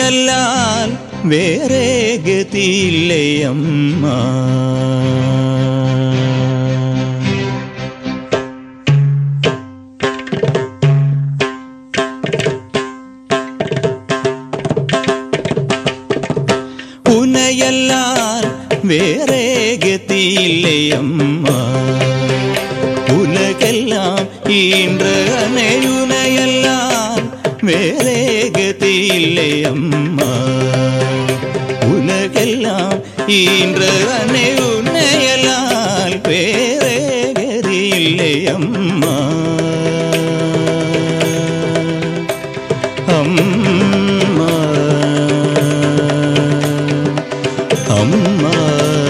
உனையல்லால் வேறே கதியில்லை அம்மா. உனையல்லால் வேறே கதியில்லை அம்மா. உலகெல்லாம் ஈன்ற அனையுனையல்லால் வேறே கதியில்லை அம்மா. உலகெல்லாம் ஈன்ற அனையுனையல்லால் வேறே கதியில்லை அம்மா. அம்மா அம்மா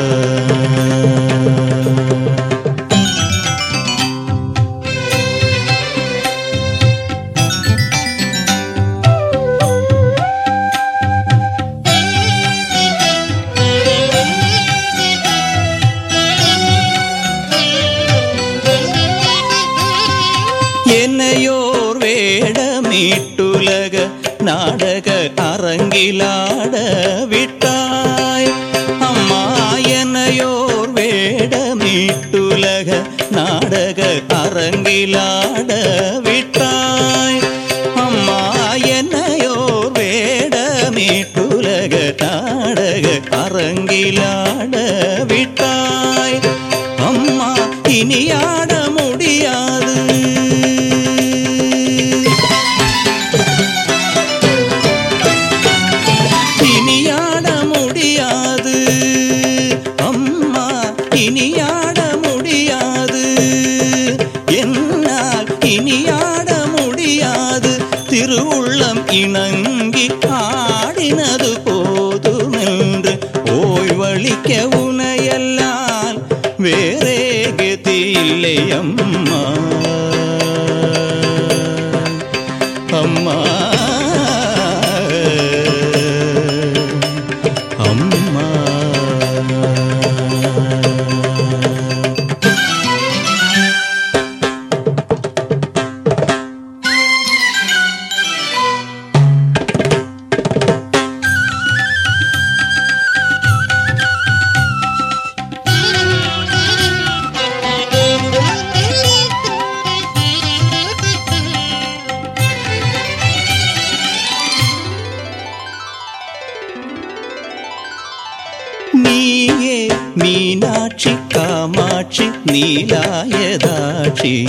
என்னையோர் வேடமீட்டுலக நாடக அரங்கிலாட விட்டாய் அம்மா. என்னையோர் வேடமீட்டுலக நாடக அரங்கிலாட விட்டாய் அம்மா. என்னையோர் வேடமீட்டுலக நாடக அரங்கிலாட விட்டாய் அம்மா. இனியாட முடியாது இனியாட முடியாது அம்மா. இனியாட முடியாது என்னால் இனியாட முடியாது. திருவுள்ளம் இணங்கி ஆடினது போதுமென்று ஓய்வளிக்க உனையல்லால் வேறே கதியில்லை அம்மா. அம்மா அம்மா நீயே மீனாட்சி காமாட்சி நீலாயதாட்சி.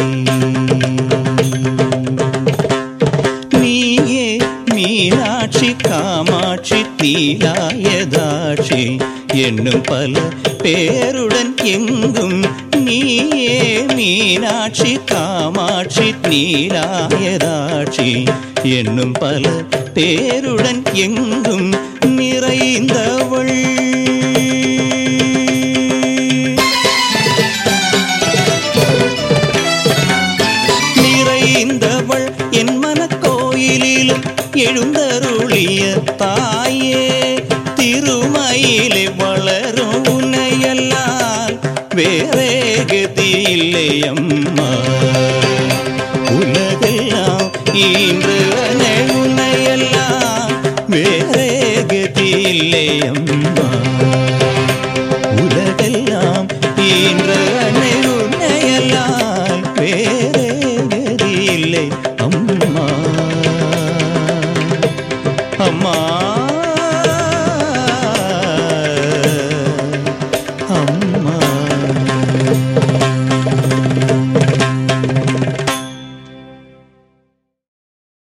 நீயே மீனாட்சி காமாட்சி நீலாயதாட்சி என்னும் பல பேருடன் எங்கும். நீயே மீனாட்சி காமாட்சி நீலாயதாட்சி என்னும் பல பேருடன் எங்கும் நிறைந்தவள். நிறைந்தவள் என் மனக்கோயிலிலும் எழுந்தருளிய தாயே. திருமயிலை வளரும் உனையல்லால் வேறே கதியில்லை அம்மா. உலகெல்லாம் ஈன்று அனை உனையல்லால் வேறே கதியில்லை அம்மா. உலகெல்லாம் ஈன்று அனை உனையல்லால் வேறே